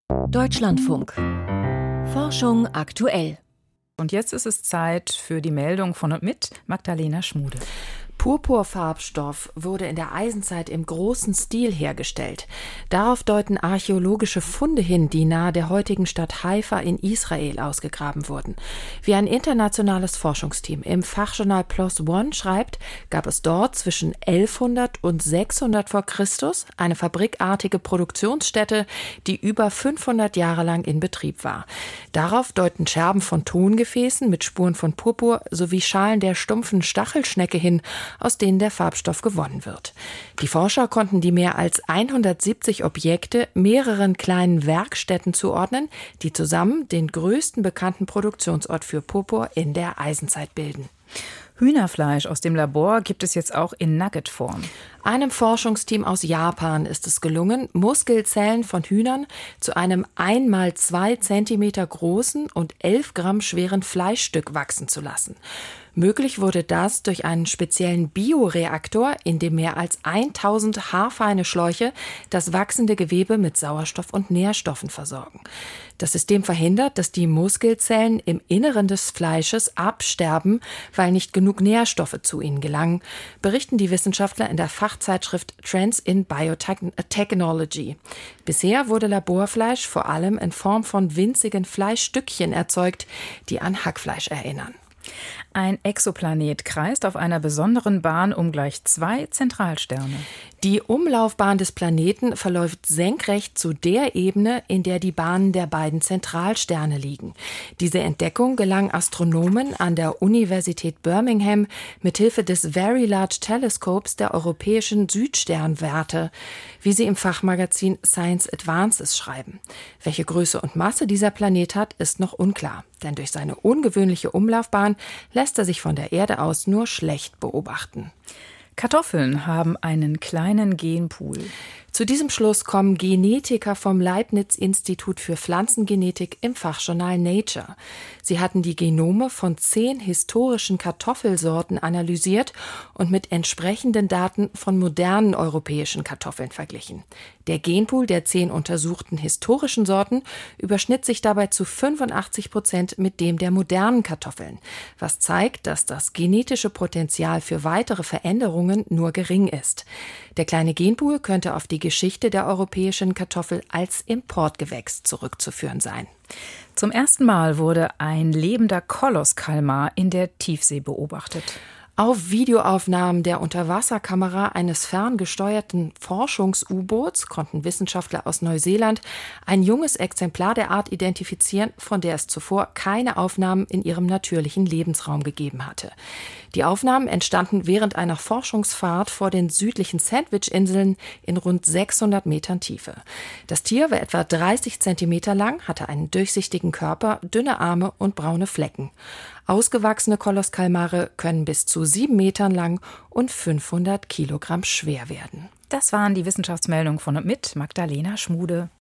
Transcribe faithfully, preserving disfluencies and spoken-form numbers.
Deutschlandfunk. Forschung aktuell. Und jetzt ist es Zeit für die Meldung von und mit Magdalena Schmude. Purpurfarbstoff wurde in der Eisenzeit im großen Stil hergestellt. Darauf deuten archäologische Funde hin, die nahe der heutigen Stadt Haifa in Israel ausgegraben wurden. Wie ein internationales Forschungsteam im Fachjournal PLOS ONE schreibt, gab es dort zwischen elfhundert und sechshundert vor Christus eine fabrikartige Produktionsstätte, die über fünfhundert Jahre lang in Betrieb war. Darauf deuten Scherben von Tongefäßen mit Spuren von Purpur sowie Schalen der stumpfen Stachelschnecke hin, aus denen der Farbstoff gewonnen wird. Die Forscher konnten die mehr als hundertsiebzig Objekte mehreren kleinen Werkstätten zuordnen, die zusammen den größten bekannten Produktionsort für Purpur in der Eisenzeit bilden. Hühnerfleisch aus dem Labor gibt es jetzt auch in Nuggetform. Einem Forschungsteam aus Japan ist es gelungen, Muskelzellen von Hühnern zu einem ein mal zwei Zentimeter großen und elf Gramm schweren Fleischstück wachsen zu lassen. Möglich wurde das durch einen speziellen Bioreaktor, in dem mehr als tausend haarfeine Schläuche das wachsende Gewebe mit Sauerstoff und Nährstoffen versorgen. Das System verhindert, dass die Muskelzellen im Inneren des Fleisches absterben, weil nicht genug Nährstoffe zu ihnen gelangen, berichten die Wissenschaftler in der Fachzeitschrift Trends in Biotechnology. Bisher wurde Laborfleisch vor allem in Form von winzigen Fleischstückchen erzeugt, die an Hackfleisch erinnern. Ein Exoplanet kreist auf einer besonderen Bahn um gleich zwei Zentralsterne. Die Umlaufbahn des Planeten verläuft senkrecht zu der Ebene, in der die Bahnen der beiden Zentralsterne liegen. Diese Entdeckung gelang Astronomen an der Universität Birmingham mithilfe des Very Large Telescopes der Europäischen Südsternwarte, wie sie im Fachmagazin Science Advances schreiben. Welche Größe und Masse dieser Planet hat, ist noch unklar, denn durch seine ungewöhnliche Umlaufbahn lässt er sich von der Erde aus nur schlecht beobachten. Kartoffeln haben einen kleinen Genpool. Zu diesem Schluss kommen Genetiker vom Leibniz-Institut für Pflanzengenetik im Fachjournal Nature. Sie hatten die Genome von zehn historischen Kartoffelsorten analysiert und mit entsprechenden Daten von modernen europäischen Kartoffeln verglichen. Der Genpool der zehn untersuchten historischen Sorten überschnitt sich dabei zu fünfundachtzig Prozent mit dem der modernen Kartoffeln, was zeigt, dass das genetische Potenzial für weitere Veränderungen nur gering ist. Der kleine Genpool könnte auf die Geschichte der europäischen Kartoffel als Importgewächs zurückzuführen sein. Zum ersten Mal wurde ein lebender Kolosskalmar in der Tiefsee beobachtet. Auf Videoaufnahmen der Unterwasserkamera eines ferngesteuerten Forschungs-U-Boots konnten Wissenschaftler aus Neuseeland ein junges Exemplar der Art identifizieren, von der es zuvor keine Aufnahmen in ihrem natürlichen Lebensraum gegeben hatte. Die Aufnahmen entstanden während einer Forschungsfahrt vor den südlichen Sandwich-Inseln in rund sechshundert Metern Tiefe. Das Tier war etwa dreißig Zentimeter lang, hatte einen durchsichtigen Körper, dünne Arme und braune Flecken. Ausgewachsene Kolosskalmare können bis zu sieben Metern lang und fünfhundert Kilogramm schwer werden. Das waren die Wissenschaftsmeldungen von und mit Magdalena Schmude.